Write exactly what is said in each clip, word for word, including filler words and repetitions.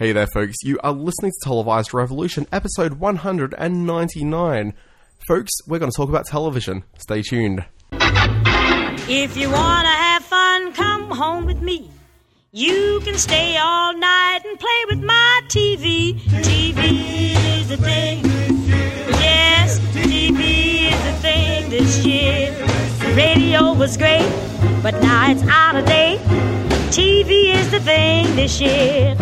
Hey there, folks. You are listening to Televised Revolution, episode one hundred ninety-nine. Folks, we're going to talk about television. Stay tuned. If you want to have fun, come home with me. You can stay all night and play with my T V. T V is the thing. Yes, T V is the thing this year. Radio was great, but now it's out of date. T V is the thing this year.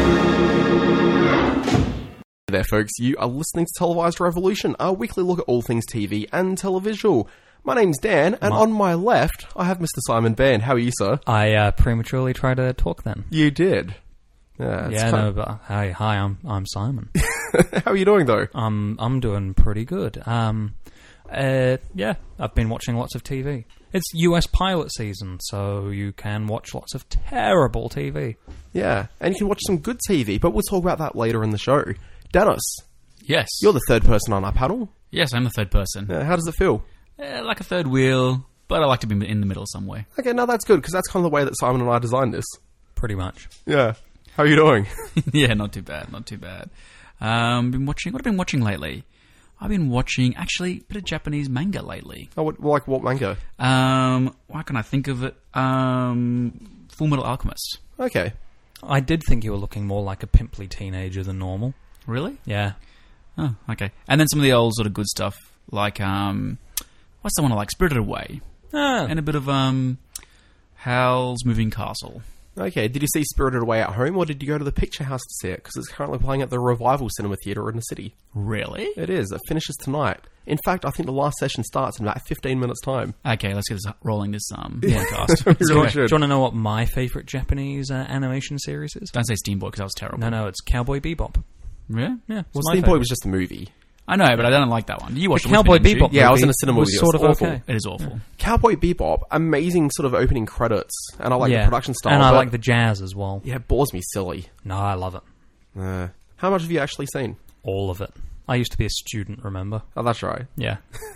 Hey there, folks. You are listening to Televised Revolution, our weekly look at all things T V and televisual. My name's Dan, and My- on my left, I have Mister Simon Baird. How are you, sir? I uh, prematurely tried to talk then. You did. Yeah, it's Yeah, kind no, but hi, hi, I'm I'm Simon. of- How are you doing, though? I'm I'm doing pretty good. Um, uh, yeah, I've been watching lots of T V. It's U S pilot season, so you can watch lots of terrible T V. Yeah, and you can watch some good T V, but we'll talk about that later in the show. Dennis, Yes. you're the third person on our panel. Yes, I'm the third person. Uh, how does it feel? Uh, like a third wheel, but I like to be in the middle somewhere. Okay, no, that's good, because that's kind of the way that Simon and I designed this. Pretty much. Yeah. How are you doing? Yeah, not too bad, not too bad. Um, been watching. What have I been watching lately? I've been watching actually a bit of Japanese manga lately. Oh, what, like what manga? Um, why can I think of it? Um, Full Metal Alchemist. Okay. I did think you were looking more like a pimply teenager than normal. Really? Yeah. Oh, okay. And then some of the old sort of good stuff, like um, what's the one I like? Spirited Away, Ah, and a bit of um, Howl's Moving Castle. Okay, did you see Spirited Away at home, or did you go to the Picture House to see it? Because it's currently playing at the Revival Cinema Theatre in the city. Really? It is. It finishes tonight. In fact, I think the last session starts in about fifteen minutes' time. Okay, let's get this rolling. This um podcast. We do, you, really want- do you should. want to know what my favourite Japanese uh, animation series is? Don't say Steamboy because that was terrible. No, no, it's Cowboy Bebop. Yeah? Yeah, Well, it's my Steam Boy favourite. was just a movie. I know, but I don't like that one. You watched The it with me, Cowboy didn't you? Bebop Yeah, I was movie in a cinema was with you. sort It's of awful. okay. It is awful. Cowboy Bebop, amazing sort of opening credits, and I like Yeah. the production style. And I but- like the jazz as well. Yeah, it bores me silly. No, I love it. Uh, how much have you actually seen? All of it. I used to be a student, remember? Oh, that's right. Yeah.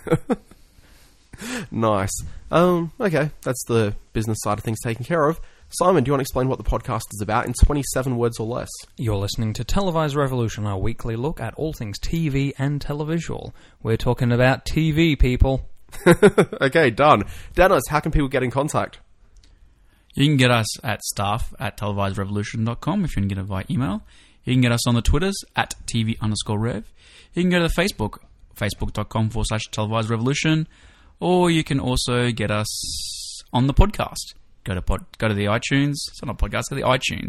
Nice. Um, okay, that's the business side of things taken care of. Simon, do you want to explain what the podcast is about in twenty-seven words or less? You're listening to Televised Revolution, our weekly look at all things T V and televisual. We're talking about T V, people. Okay, done. Dennis, how can people get in contact? You can get us at staff at televised revolution dot com if you can get it via email. You can get us on the Twitters at TV underscore rev. You can go to the Facebook, facebook.com forward slash televised revolution. Or you can also get us on the podcast. Go to pod, go to the iTunes. It's not a podcast, go to the iTunes.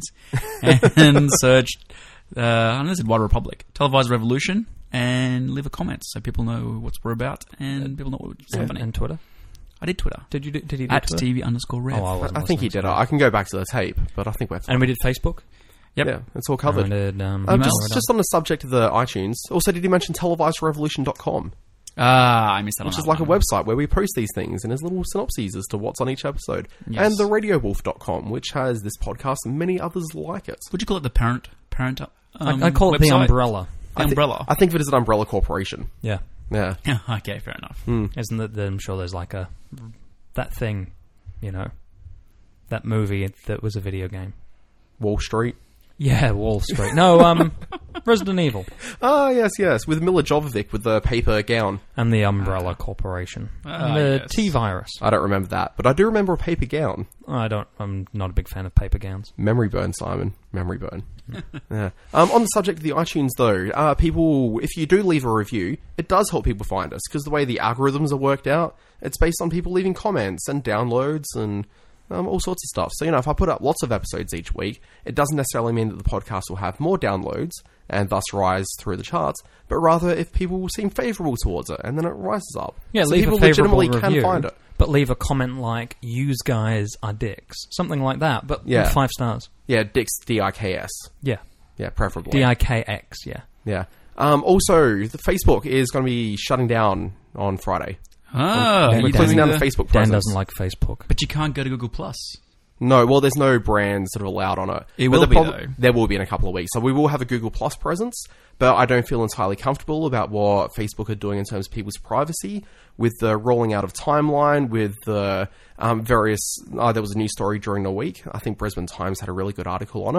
And search, uh, I know this is Wild Republic, Televised Revolution, and leave a comment so people know what we're about and people know what's And, happening. and Twitter. I did Twitter. Did you do, did you do At Twitter? T V underscore rev. Oh, I I, wasn't I think he listening did. to I can go back to the tape, but I think we're fine. And we did Facebook? Yep. Yeah, it's all covered. And we did, um, Um, email. just, just on the subject of the iTunes, also did you mention televised revolution dot com, Ah, I missed that which on is that like one. a website where we post these things and there's little synopses as to what's on each episode. Yes. And the radio wolf dot com, which has this podcast and many others like it. Would you call it the parent parent? Um, I, I call it the website? umbrella. The I thi- umbrella. I think of it as an umbrella corporation. Yeah. Yeah. Yeah, okay, fair enough. Isn't it? I'm sure there's like a... That thing, you know. That movie that was a video game. Wall Street. Yeah, Wall Street. No, um, Resident Evil. Ah, yes, yes, with Mila Jovovich with the paper gown. And the Umbrella Corporation. Ah, and the yes. T-Virus. I don't remember that, but I do remember a paper gown. I don't... I'm not a big fan of paper gowns. Memory burn, Simon. Memory burn. Yeah. Um, on the subject of the iTunes, though, uh, people, if you do leave a review, it does help people find us, because the way the algorithms are worked out, it's based on people leaving comments and downloads and um, all sorts of stuff. So, you know, if I put up lots of episodes each week, it doesn't necessarily mean that the podcast will have more downloads and thus rise through the charts, but rather if people seem favourable towards it, and then it rises up. Yeah, so leave people a favourable legitimately review, can find it. but leave a comment like, "Use guys are dicks." Something like that, but Yeah. with five stars. Yeah, Dix, D I K S. Yeah. Yeah, preferably. D I K X, yeah. Yeah. Um, also, the Facebook is going to be shutting down on Friday. Ah, Dan- you're Dan- Closing doing down the the- Facebook Dan presence. doesn't like Facebook. But you can't go to Google Plus. No, well, there's no brands that are allowed on it. It But will the be, prob- though. There will be in a couple of weeks. So we will have a Google Plus presence, but I don't feel entirely comfortable about what Facebook are doing in terms of people's privacy with the rolling out of timeline, with the um, various... Uh, there was a news story during the week. I think Brisbane Times had a really good article on it.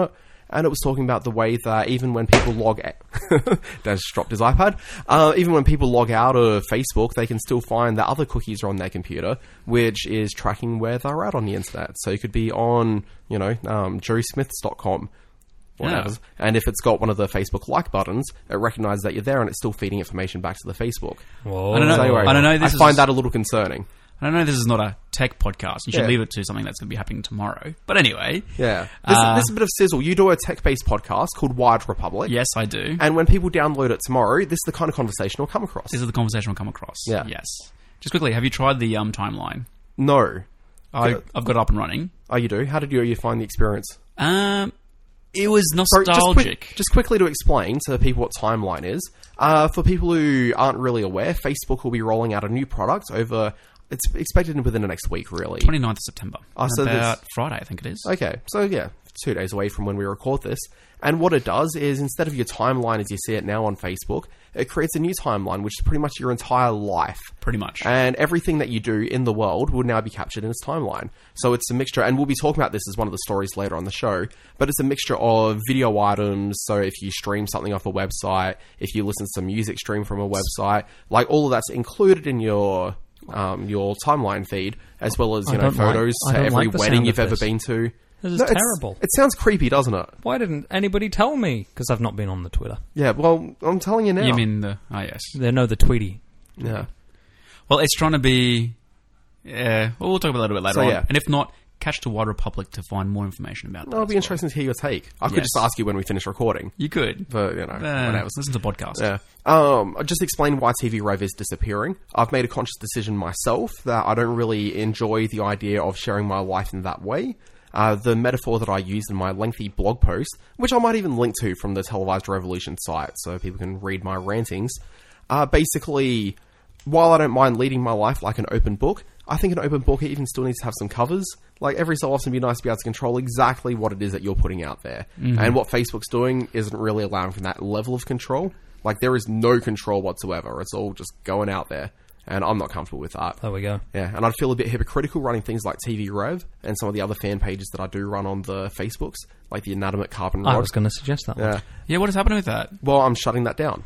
and it was talking about the way that even when people log out, Dan's just dropped his iPad, uh, even when people log out of Facebook, they can still find that other cookies are on their computer, which is tracking where they're at on the internet. So you could be on, you know, um, joe smiths dot com. Whatever. Yeah. And if it's got one of the Facebook like buttons, it recognizes that you're there and it's still feeding information back to the Facebook. Whoa. I don't know. So anyway, I don't know. This I find is, that a little concerning. I know this is not a tech podcast. You should Yeah. leave it to something that's going to be happening tomorrow. But anyway, Yeah. This, Uh, this is a bit of sizzle. You do a tech-based podcast called Wired Republic. yes, I do. And when people download it tomorrow, this is the kind of conversation we'll come across. This is the conversation we'll come across. Yeah. Yes. Just quickly, have you tried the um, timeline? No. I, Good. I've got it up and running. Oh, you do? How did you, you find the experience? Um, it was So nostalgic. just, quick, just quickly to explain to people what Timeline is, uh, for people who aren't really aware, Facebook will be rolling out a new product over... It's expected within the next week, really. twenty-ninth of September. Oh, so About there's- Friday, I think it is. Okay, so yeah, two days away from when we record this. And what it does is, instead of your timeline as you see it now on Facebook, it creates a new timeline, which is pretty much your entire life. Pretty much. And everything that you do in the world will now be captured in its timeline. So it's a mixture, and we'll be talking about this as one of the stories later on the show, but it's a mixture of video items, so if you stream something off a website, if you listen to some music stream from a website, like all of that's included in your... Um, your timeline feed, as well as, you I know, don't like- photos I to don't every like the wedding sound you've of ever this. been to. This is No, it's- terrible. It sounds creepy, doesn't it? Why didn't anybody tell me? Because I've not been on the Twitter. Yeah, well, I'm telling you now. You mean the... Oh, yes. They know the Tweety. Yeah. Well, it's trying to be... Yeah, well, we'll talk about it a little bit later So, on. yeah. And if not, catch the Wild Republic to find more information about that. It'll as be well. interesting to hear your take. I could Yes. just ask you when we finish recording, You could. but, you know, Uh, whatever. listen to the podcast. Yeah. Um, I just explained why T V Rev is disappearing. I've made a conscious decision myself that I don't really enjoy the idea of sharing my life in that way. Uh, the metaphor that I used in my lengthy blog post, which I might even link to from the Televised Revolution site so people can read my rantings, uh, basically, while I don't mind leading my life like an open book, I think an open book even still needs to have some covers. Like, every so often it'd be nice to be able to control exactly what it is that you're putting out there. Mm-hmm. And what Facebook's doing isn't really allowing for that level of control. Like, there is no control whatsoever. It's all just going out there. And I'm not comfortable with that. There we go. Yeah, and I'd feel a bit hypocritical running things like T V Rev and some of the other fan pages that I do run on the Facebooks, like the Inanimate Carbon Rod. I was going to suggest that. Yeah. Yeah, what is happening with that? Well, I'm shutting that down.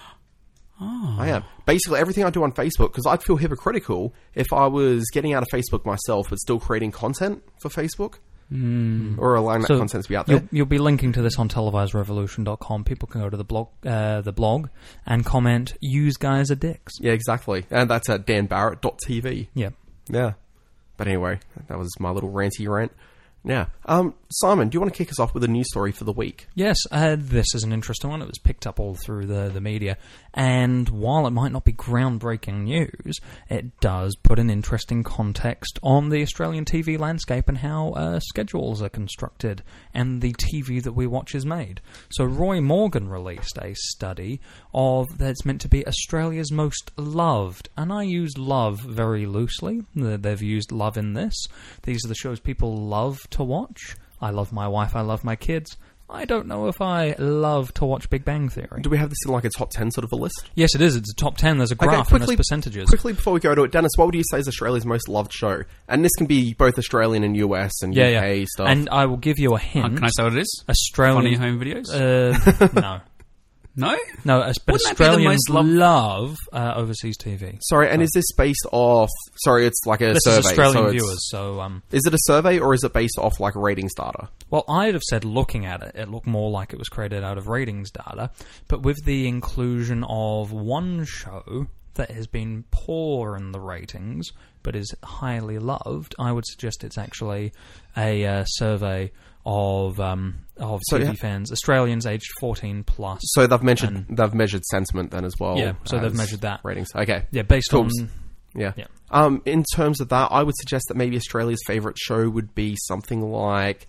Oh. I am. Basically, everything I do on Facebook, because I'd feel hypocritical if I was getting out of Facebook myself but still creating content for Facebook. Mm. Or allowing that So content to be out there. You'll, you'll be linking to this on televised revolution dot com. People can go to the blog, uh, the blog, and comment. Use guys are dicks. Yeah, exactly. And that's at dan barrett dot t v. Yeah. Yeah. But anyway, that was my little ranty rant. Yeah. Um, Simon, do you want to kick us off with a news story for the week? Yes, uh, this is an interesting one. It was picked up all through the, the media. And while it might not be groundbreaking news, it does put an interesting context on the Australian T V landscape and how uh, schedules are constructed and the T V that we watch is made. So Roy Morgan released a study of that's meant to be Australia's most loved. And I use love very loosely. They've used love in this. These are the shows people love to watch. I love my wife, I love my kids. I don't know if I love to watch Big Bang Theory. Do we have this in like a top ten sort of a list? Yes, it is. It's a top ten. There's a graph and quickly, there's percentages. Quickly before we go to it, Dennis, what would you say is Australia's most loved show? And this can be both Australian and U S and yeah, U K yeah. stuff. And I will give you a Uh, hint. can I say what it is? Australian Funny home videos? Uh, no, no? no. As, but Wouldn't that be the Australians most loved- love uh, overseas T V. Sorry, and is this based off... Sorry, it's like a This survey. is Australian so it's- viewers. So, um, Is it a survey or is it based off like ratings data? well, I'd have said looking at it, it looked more like it was created out of ratings data. But with the inclusion of one show that has been poor in the ratings but is highly loved, I would suggest it's actually a uh, survey of um, of So, T V yeah. fans, Australians aged fourteen plus. So they've measured And- they've measured sentiment then as well. Yeah, so they've as measured that. ratings. Okay, Yeah, based Cool. on yeah. Yeah. Um, in terms of that, I would suggest that maybe Australia's favourite show would be something like.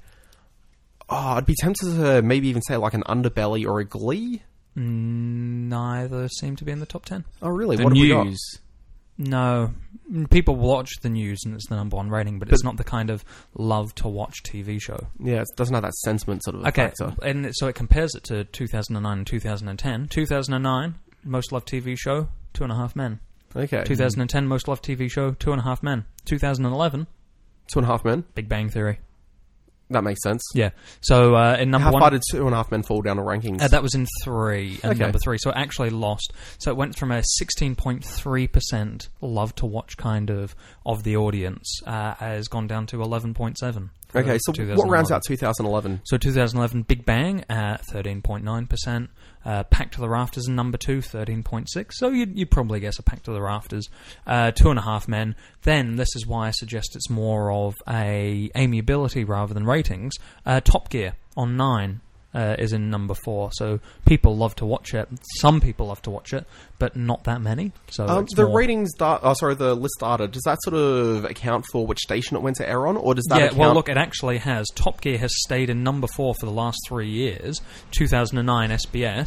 Oh, I'd be tempted to maybe even say like an Underbelly or a Glee. neither seem to be in the top ten. Oh, really? The what have we got? news. No, people watch the news and it's the number one rating, but, it's not the kind of love to watch T V show. Yeah, it doesn't have that sentiment sort of Okay, factor. and it- so it compares it to two thousand nine and two thousand ten. two thousand nine, most loved T V show, Two and a Half Men. Okay, two thousand ten, most loved T V show, Two and a Half Men. two thousand eleven, Two and a Half Men. Big Bang Theory. That makes sense. Yeah. So uh, in number How one, far did Two and a Half Men fall down the rankings? Uh, that was in three, and Okay. number three. So it actually lost. So it went from a sixteen point three percent love to watch kind of of the audience, uh, has gone down to eleven point seven. Okay, so what rounds out two thousand eleven? So two thousand eleven, Big Bang at thirteen point nine percent. Uh, Packed to the Rafters in number two, thirteen point six. So you'd, you'd probably guess a Packed to the Rafters. Uh, Two and a Half Men. Then, this is why I suggest it's more of a amiability rather than ratings. Uh, Top Gear on nine uh, is in number four. So people love to watch it. Some people love to watch it, but not that many. So Um, it's the more- ratings, da- oh, sorry, the list data, does that sort of account for which station it went to air on, or does that Yeah, account... well, look, it actually has. Top Gear has stayed in number four for the last three years. two thousand nine S B S,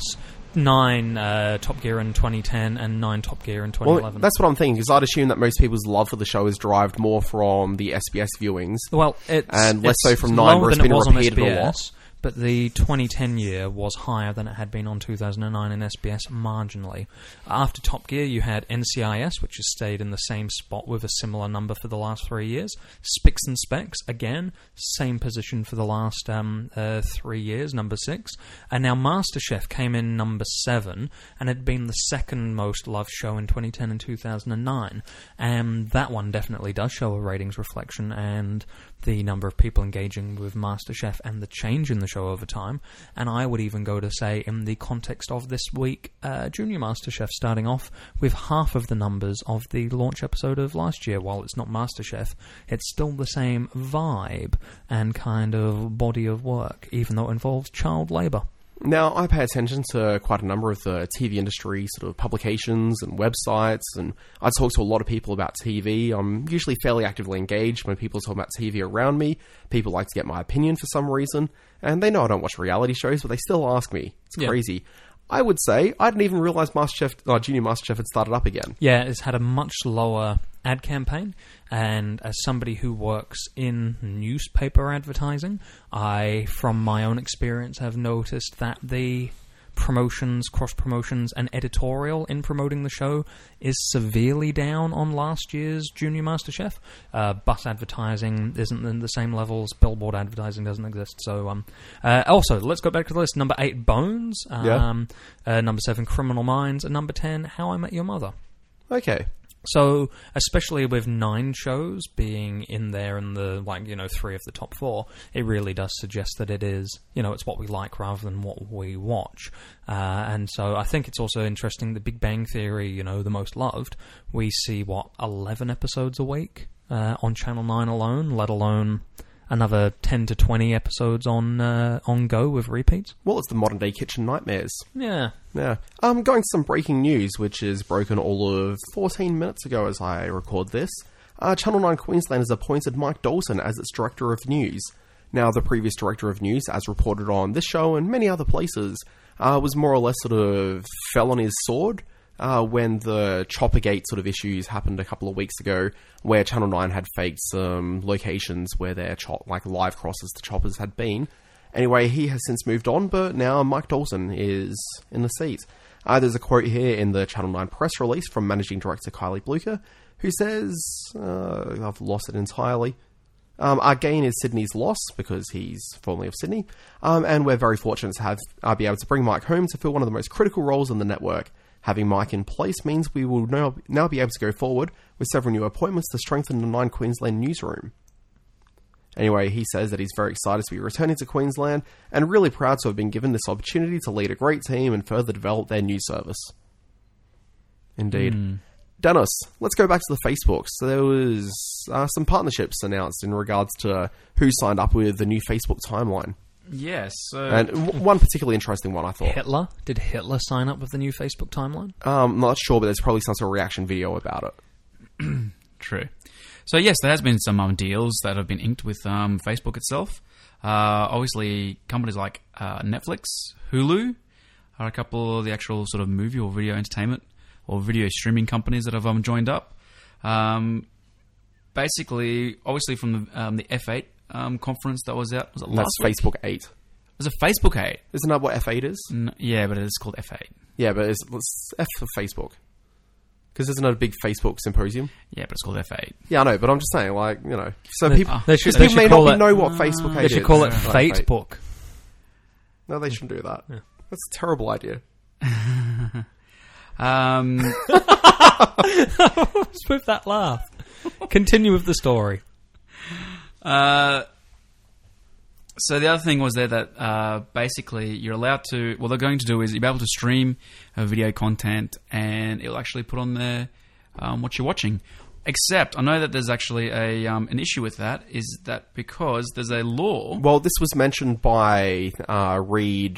nine uh, Top Gear in twenty ten, and nine Top Gear in twenty eleven. Well, that's what I'm thinking, because I'd assume that most people's love for the show is derived more from the S B S viewings. Well, it's, and less it's so from nine, lower where it's than it been was on repeated a S B S, lot. but the twenty ten year was higher than it had been on two thousand nine in S B S marginally. After Top Gear, you had N C I S, which has stayed in the same spot with a similar number for the last three years. Spicks and Specs, again, same position for the last um, uh, three years, number six. And now MasterChef came in number seven and had been the second most loved show in twenty ten and two thousand nine. And that one definitely does show a ratings reflection, and the number of people engaging with MasterChef and the change in the show over time. And I would even go to say, in the context of this week, uh, Junior MasterChef starting off with half of the numbers of the launch episode of last year. While it's not MasterChef, it's still the same vibe and kind of body of work, even though it involves child labour. Now, I pay attention to quite a number of the T V industry sort of publications and websites, and I talk to a lot of people about T V. I'm usually fairly actively engaged when people talk about T V around me. People like to get my opinion for some reason, and they know I don't watch reality shows, but they still ask me. It's Yeah. crazy. I would say I didn't even realise MasterChef, uh, Junior MasterChef had started up again. Yeah, it's had a much lower ad campaign, and as somebody who works in newspaper advertising, I, from my own experience, have noticed that the promotions, cross-promotions, and editorial in promoting the show is severely down on last year's Junior MasterChef. Uh, bus advertising isn't in the same levels. Billboard advertising doesn't exist. So, um, uh, also, let's go back to the list. Number eight, Bones. Um, Yeah. uh, number seven, Criminal Minds. And number ten, How I Met Your Mother. Okay. So, especially with nine shows being in there in the, like, you know, three of the top four, it really does suggest that it is, you know, it's what we like rather than what we watch. Uh, and so I think it's also interesting, the Big Bang Theory, you know, the most loved, we see, what, eleven episodes a week uh, on Channel nine alone, let alone another ten to twenty episodes on uh, on Go with repeats. Well, it's the modern day kitchen nightmares. Yeah. Yeah. Um, going to some breaking news, which is broken all of fourteen minutes ago as I record this. Uh, Channel nine Queensland has appointed Mike Dalton as its Director of News. Now, the previous Director of News, as reported on this show and many other places, uh, was more or less sort of fell on his sword uh, when the Choppergate sort of issues happened a couple of weeks ago, where Channel nine had faked some locations where their chop, like live crosses to choppers had been. Anyway, he has since moved on, but now Mike Dalton is in the seat. Uh, there's a quote here in the Channel nine press release from Managing Director Kylie Blucher, who says, uh, I've lost it entirely, um, our gain is Sydney's loss, because he's formerly of Sydney, um, and we're very fortunate to have uh, be able to bring Mike home to fill one of the most critical roles in the network. Having Mike in place means we will now, now be able to go forward with several new appointments to strengthen the Nine Queensland newsroom. Anyway, he says that he's very excited to be returning to Queensland and really proud to have been given this opportunity to lead a great team and further develop their news service. Indeed. Mm. Dennis, let's go back to the Facebook. So there was uh, some partnerships announced in regards to who signed up with the new Facebook timeline. Yes. So And w- one particularly interesting one, I thought. Hitler? Did Hitler sign up with the new Facebook timeline? Um, not sure, but there's probably some sort of reaction video about it. True. So yes, there has been some um, deals that have been inked with um, Facebook itself. Uh, obviously, companies like uh, Netflix, Hulu, are a couple of the actual sort of movie or video entertainment or video streaming companies that have um, joined up. Um, basically, obviously from the, um, the F eight um, conference that was out, was it And last that's week? Facebook eight. Was it Facebook eight? Isn't that what F eight is? N- yeah, but it is called F eight. Yeah, but it's, it's F for Facebook. Because isn't it a big Facebook symposium? Yeah, but it's called F eight. Yeah, I know, but I'm just saying, like, you know, so They- people, they should- because they people may should not call be it- know what Facebook They hate should is. call it Like, Fate Fate. Book. No, they shouldn't do that. That's a terrible idea. Um, What's with that laugh? Continue with the story. uh, so the other thing was there that uh, basically you're allowed to. What they're going to do is you'll be able to stream uh, video content, and it'll actually put on there um, what you're watching. Except I know that there's actually a um, an issue with that. Is that because there's a law? Well, this was mentioned by uh, Reed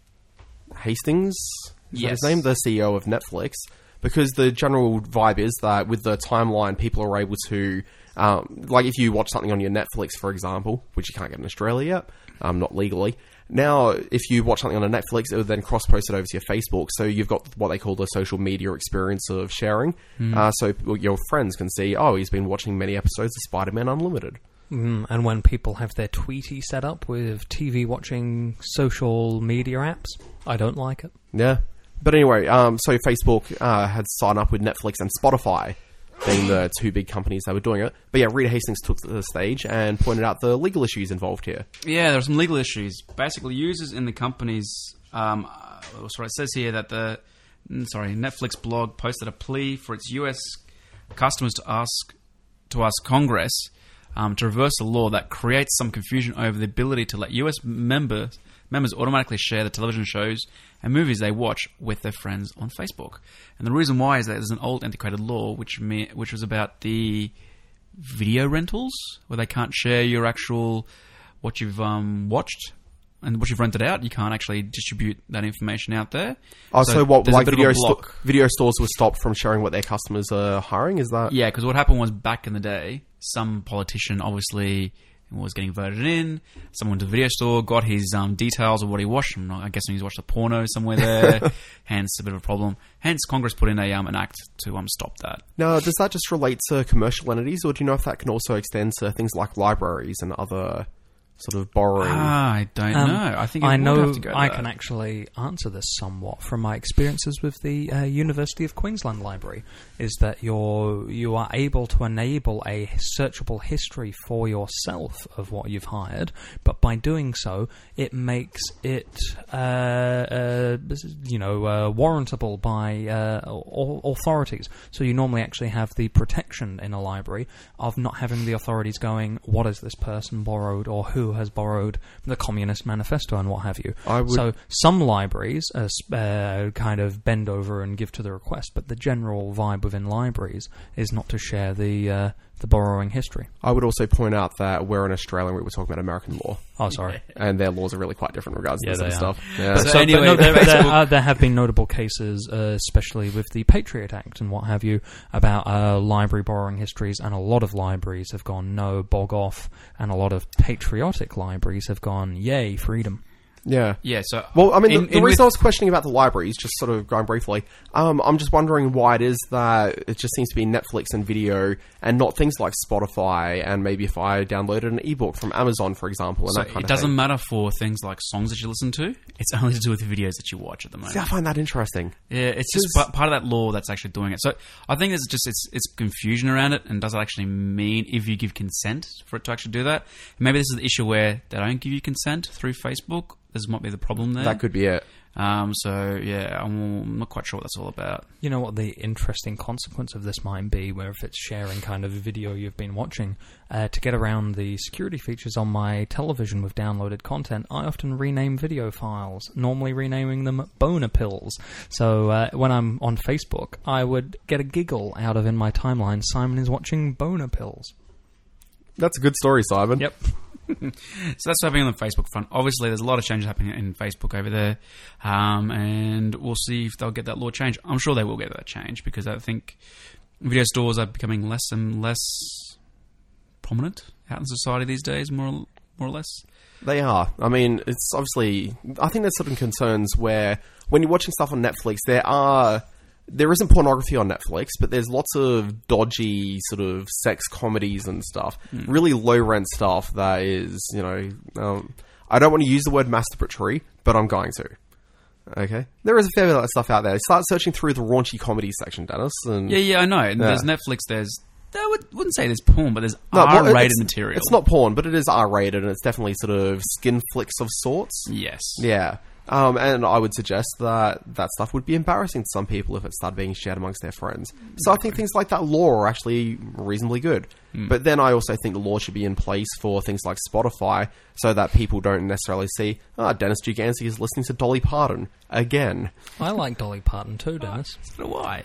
Hastings, is that Yes. his name, the C E O of Netflix, because the general vibe is that with the timeline, people are able to, um, like if you watch something on your Netflix, for example, which you can't get in Australia yet, um, not legally. Now, if you watch something on a Netflix, it would then cross-post it over to your Facebook, so you've got what they call the social media experience of sharing. Uh, so your friends can see, oh, he's been watching many episodes of Spider-Man Unlimited. Mm, and when people have their Tweety set up with T V watching social media apps, I don't like it. Yeah. But anyway, um, so Facebook uh, had signed up with Netflix and Spotify, being the two big companies that were doing it. But yeah, Reed Hastings took to the stage and pointed out the legal issues involved here. Yeah, there are some legal issues. Basically, users in the companies. Um, uh, sorry, it says here that the mm, sorry Netflix blog posted a plea for its U S customers to ask to ask Congress um, to reverse a law that creates some confusion over the ability to let U S members members automatically share the television shows and movies they watch with their friends on Facebook. And the reason why is that there's an old antiquated law which me, which was about the video rentals, where they can't share your actual what you've um, watched and what you've rented out. You can't actually distribute that information out there. Oh, so, what, there's a like bit of a video, sto- block. video stores were stopped from sharing what their customers are hiring? Is that... Yeah, because what happened was back in the day, some politician obviously was getting voted in. Someone to the video store got his um, details of what he watched. I'm, not, I'm guessing he's watched a porno somewhere there. Hence, a bit of a problem. Hence, Congress put in a um, an act to um, stop that. Now, does that just relate to commercial entities, or do you know if that can also extend to things like libraries and other sort of borrowing? Ah, I don't Um, know. I think it I would know have to go to I that. can actually answer this somewhat from my experiences with the uh, University of Queensland Library. Is that you're you are able to enable a searchable history for yourself of what you've hired, but by doing so, it makes it uh, uh, you know uh, warrantable by uh, au- authorities. So you normally actually have the protection in a library of not having the authorities going, "What has this person borrowed?" or "Who has borrowed the Communist Manifesto," and what have you. I would- So some libraries uh, sp- uh, kind of bend over and give to the request, but the general vibe within libraries is not to share the uh, the borrowing history. I would also point out that we're in Australia and we were talking about American law, Oh, sorry. and their laws are really quite different in regards Yeah, to this they sort are. of stuff. Yeah. So So, anyway, but no, there, there, Facebook- are, there have been notable cases, uh, especially with the Patriot Act and what have you, about uh, library borrowing histories, and a lot of libraries have gone, no, bog off, and a lot of patriotic libraries have gone, yay, freedom. yeah. Yeah, so... Well, I mean, in- the, the in reason with- I was questioning about the libraries, just sort of going briefly, um, I'm just wondering why it is that it just seems to be Netflix and video, and not things like Spotify, and maybe if I downloaded an ebook from Amazon, for example, and So that kind it of doesn't thing. matter for things like songs that you listen to. It's only to do with the videos that you watch at the moment. See, I find that interesting. Yeah, it's just Because- pa- part of that law that's actually doing it. So I think there's just it's it's confusion around it, and does it actually mean if you give consent for it to actually do that? Maybe this is the issue where they don't give you consent through Facebook. This might be the problem there. That could be it. Um, so yeah, I'm not quite sure what that's all about. You know what the interesting consequence of this might be, where if it's sharing kind of video you've been watching, uh, to get around the security features on my television with downloaded content, I often rename video files, normally renaming them boner pills. So uh, when I'm on Facebook, I would get a giggle out of in my timeline, Simon is watching boner pills. That's a good story, Simon. Yep. So that's happening on the Facebook front. Obviously, there's a lot of changes happening in Facebook over there, um, and we'll see if they'll get that law changed. I'm sure they will get that changed because I think video stores are becoming less and less prominent out in society these days, more or, more or less. They are. I mean, it's obviously... I think there's certain concerns where when you're watching stuff on Netflix, there are... There isn't pornography on Netflix, but there's lots of dodgy sort of sex comedies and stuff. Mm. Really low-rent stuff that is, you know... Um, I don't want to use the word masturbatory, but I'm going to. Okay. There is a fair bit of stuff out there. Start searching through the raunchy comedy section, Dennis. And Yeah, yeah, I know. And Yeah. There's Netflix, there's... I would, wouldn't say there's porn, but there's No, well, R-rated it's- material. It's not porn, but it is R-rated, and it's definitely sort of skin flicks of sorts. Yes. Yeah. Um, and I would suggest that that stuff would be embarrassing to some people if it started being shared amongst their friends. So I think things like that law are actually reasonably good. Hmm. But then I also think the law should be in place for things like Spotify so that people don't necessarily see, ah, Dennis Giganski is listening to Dolly Parton again. I like Dolly Parton too, Dennis. But why?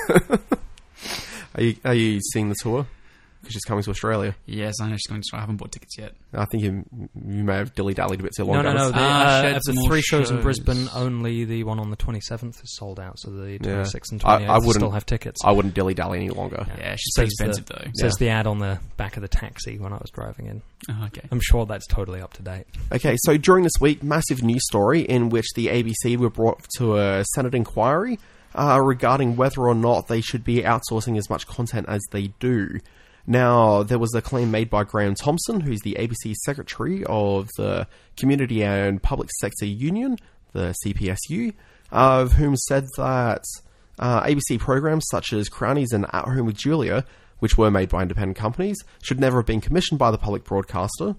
Are you, are you seeing the tour? Because she's coming to Australia. Yes, I'm actually going to try. I haven't bought tickets yet. I think you you may have dilly-dallied a bit too long. No, no, no. Dennis. The, Ah, uh, shed of the some more three shows in shows. Brisbane, only the one on the twenty-seventh is sold out, so the twenty-sixth and I- I twenty-eighth wouldn't- still have tickets. I wouldn't dilly-dally any longer. Yeah, she's pretty Says expensive, the, though. Says Yeah. the ad on the back of the taxi when I was driving in. Oh, okay. I'm sure that's totally up to date. Okay, so during this week, massive news story in which the A B C were brought to a Senate inquiry uh, regarding whether or not they should be outsourcing as much content as they do. Now, there was a claim made by Graham Thompson, who's the A B C Secretary of the Community and Public Sector Union, the C P S U, of whom said that uh, A B C programs such as Crownies and At Home with Julia, which were made by independent companies, should never have been commissioned by the public broadcaster.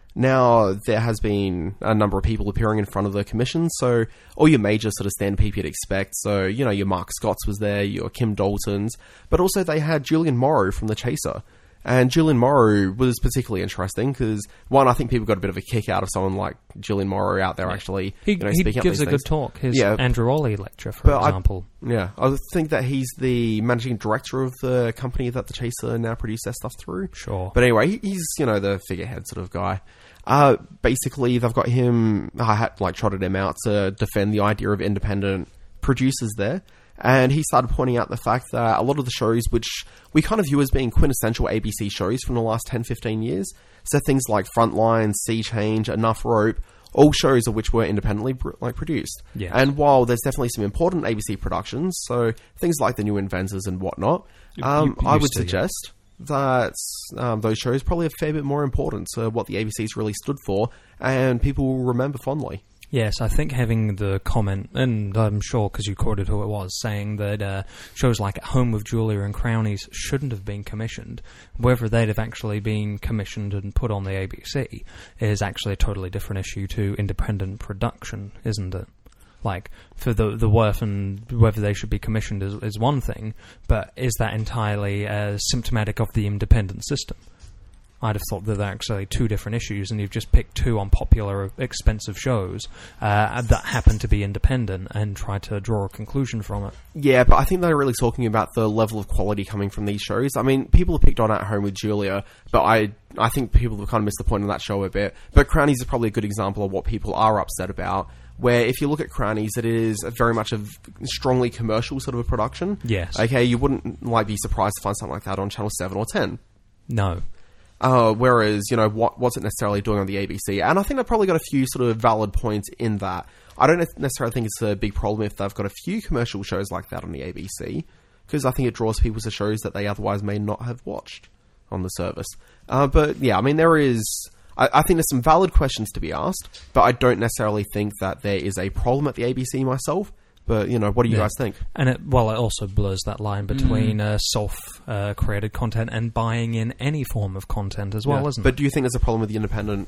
Now, there has been a number of people appearing in front of the commission, so all your major sort of stand people you'd expect. So, you know, your Mark Scotts was there, your Kim Daltons, but also they had Julian Morrow from The Chaser. And Julian Morrow was particularly interesting because, one, I think people got a bit of a kick out of someone like Julian Morrow out there actually He, you know, he speaking up gives these a things. good talk. His Yeah. Andrew Ollie lecture, for But I- example. Yeah, I think that he's the managing director of the company that The Chaser now produce their stuff through. Sure. But anyway, he- he's, you know, the figurehead sort of guy. Uh, basically, they've got him, I had, like, trotted him out to defend the idea of independent producers there. And he started pointing out the fact that a lot of the shows, which we kind of view as being quintessential A B C shows from the last ten, fifteen years, so things like Frontline, Sea Change, Enough Rope, all shows of which were independently pr- like produced. Yes. And while there's definitely some important A B C productions, so things like The New Inventors and whatnot, um, you I used would to, yeah. suggest that um, those shows probably a fair bit more important to what the A B C's really stood for, and people will remember fondly. Yes, I think having the comment, and I'm sure because you quoted who it was, saying that uh, shows like At Home with Julia and Crownies shouldn't have been commissioned, whether they'd have actually been commissioned and put on the A B C is actually a totally different issue to independent production, isn't it? Like, for the the worth and whether they should be commissioned is, is one thing, but is that entirely uh, symptomatic of the independent system? I'd have thought that they're actually two different issues, and you've just picked two unpopular, expensive shows uh, that happen to be independent and tried to draw a conclusion from it. Yeah, but I think they're really talking about the level of quality coming from these shows. I mean, people have picked on At Home with Julia, but I I think people have kind of missed the point of that show a bit. But Crownies is probably a good example of what people are upset about, where if you look at Crownies, it is a very much a strongly commercial sort of a production. Yes. Okay, you wouldn't like be surprised to find something like that on Channel seven or ten. No. Uh, whereas, you know, what what's it necessarily doing on the A B C? And I think they've probably got a few sort of valid points in that. I don't necessarily think it's a big problem if they've got a few commercial shows like that on the A B C, because I think it draws people to shows that they otherwise may not have watched on the service. Uh, but yeah, I mean, there is... I, I think there's some valid questions to be asked, but I don't necessarily think that there is a problem at the A B C myself. But, you know, what do you Yeah. guys think? And it, well, it also blurs that line between uh, self-created uh, content and buying in any form of content as well, Yeah. isn't But it? do you think there's a problem with the independent...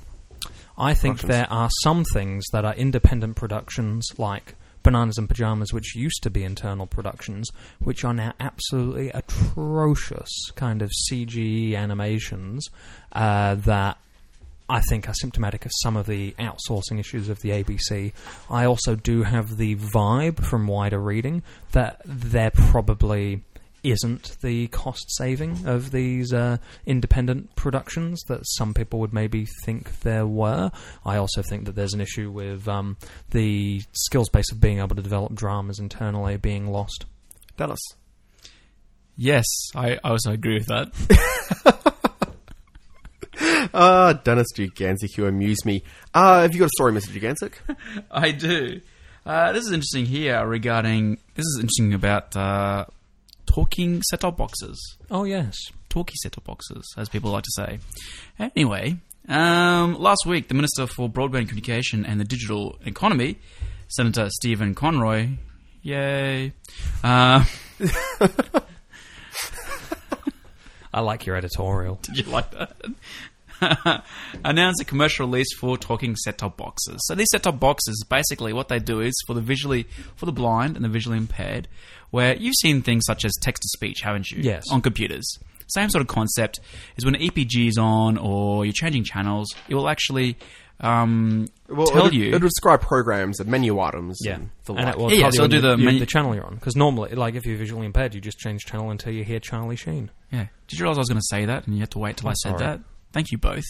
I think productions? there are some things that are independent productions, like Bananas and Pyjamas, which used to be internal productions, which are now absolutely atrocious kind of C G animations uh, that I think are symptomatic of some of the outsourcing issues of the A B C. I also do have the vibe from wider reading that there probably isn't the cost saving of these uh, independent productions that some people would maybe think there were. I also think that there's an issue with um, the skills base of being able to develop dramas internally being lost. Dennis? Yes, I I also agree with that. Ah, Dennis Gigantic, you amuse me. Uh, have you got a story, Mister Gigantic? I do. Uh, this is interesting here regarding... This is interesting about uh, talking set-top boxes. Oh, yes. Talkie set-top boxes, as people like to say. Anyway, um, last week, the Minister for Broadband Communication and the Digital Economy Senator Stephen Conroy, yay, uh, I like your editorial. did you like that? Announced a commercial release for talking set-top boxes. So these set-top boxes, basically what they do is for the visually, for the blind and the visually impaired, where you've seen things such as text-to-speech, haven't you? Yes. On computers. Same sort of concept is when an E P G is on or you're changing channels, it will actually um, Well, tell it'll, you. it'll describe programs and menu items. Yeah, and the and like. it will Yeah, yeah, tell so you it'll do when the you- menu- the channel you're on. Because normally, like if you're visually impaired, you just change channel until you hear Charlie Sheen. Yeah. Did you realise I was going to say that and you had to wait till I'm I said sorry. that? Thank you both.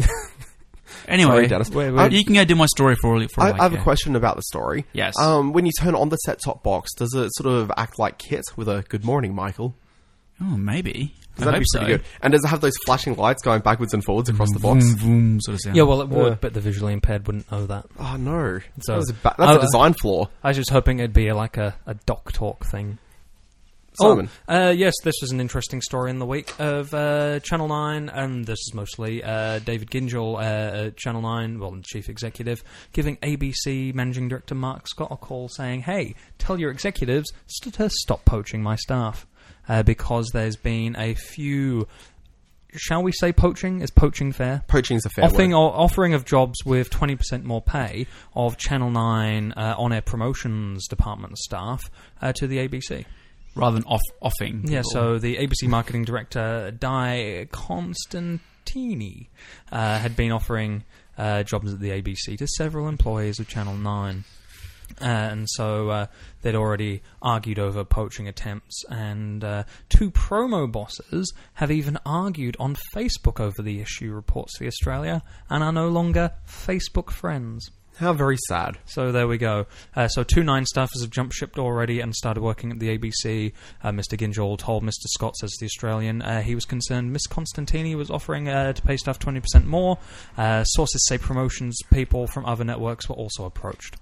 Anyway, Sorry, Dennis. Wait, Um, wait. you can go do my story for all. For all I, I I have care. a question about the story. Yes. Um, when you turn on the set-top box, does it sort of act like Kit with a "Good morning, Michael"? Oh, maybe. I That'd hope be pretty so. good. And does it have those flashing lights going backwards and forwards across the box? Vroom, vroom sort of sound. Yeah, well, it would, Uh. but the visually impaired wouldn't know that. Oh no, So- that was a ba- that's Oh, a design flaw. I was just hoping it'd be like a, a doc talk thing. Simon, Oh, uh, yes, this was an interesting story in the week of uh, Channel nine, and this is mostly uh, David Gingell, uh, at Channel nine, well, the chief executive, giving A B C managing director Mark Scott a call saying, hey, tell your executives st- to stop poaching my staff, uh, because there's been a few, shall we say poaching? Is poaching fair? poaching's a fair Offering, word. or offering of jobs with twenty percent more pay of Channel nine uh, on-air promotions department staff uh, to the A B C. Rather than off offing. Yeah, people. so the A B C marketing director, Di Constantini, uh, had been offering uh, jobs at the A B C to several employees of Channel nine. Uh, and so uh, they'd already argued over poaching attempts, and uh, two promo bosses have even argued on Facebook over the issue, reports The Australia, and are no longer Facebook friends. How very sad. So there we go. Uh, so two Nine staffers have jumped shipped already and started working at the A B C. Uh, Mister Gingell told Mister Scott, says The Australian, uh, he was concerned Miss Constantini was offering uh, to pay staff twenty percent more. Uh, sources say promotions people from other networks were also approached.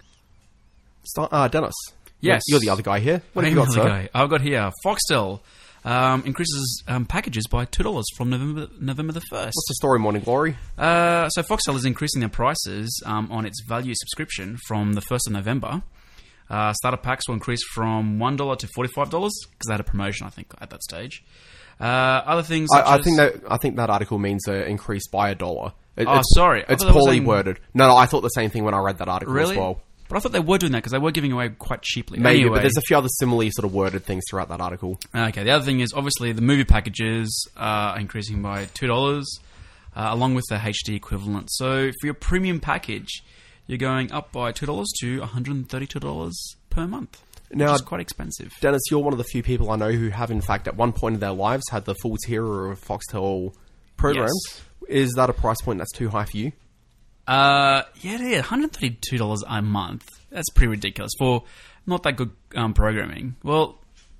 Start, uh, Dennis. Yes. You're, you're the other guy here. What have I'm you got, the sir? guy. I've got here Foxtel um, increases um, packages by two dollars from November November the first. What's the story, Morning Glory? Uh, so Foxtel is increasing their prices um, on its value subscription from the first of November. Uh, starter packs will increase from one dollar to forty-five dollars because they had a promotion, I think, at that stage. Uh, other things. Such I, I as, think that I think that article means an increase by a dollar. It, Oh, it's, sorry. I It's thought that was poorly saying- worded. No, no, I thought the same thing when I read that article really. as well. But I thought they were doing that because they were giving away quite cheaply. Maybe, anyway, but there's a few other similarly sort of worded things throughout that article. Okay, the other thing is obviously the movie packages are increasing by two dollars, uh, along with the H D equivalent. So for your premium package, you're going up by two dollars to one hundred and thirty-two dollars per month. Now, which is quite expensive. Dennis, you're one of the few people I know who have, in fact, at one point in their lives, had the full tier of Foxtel programs. Yes. Is that a price point that's too high for you? Uh, yeah, yeah, one hundred thirty-two dollars a month. That's pretty ridiculous for not that good um, programming. Well,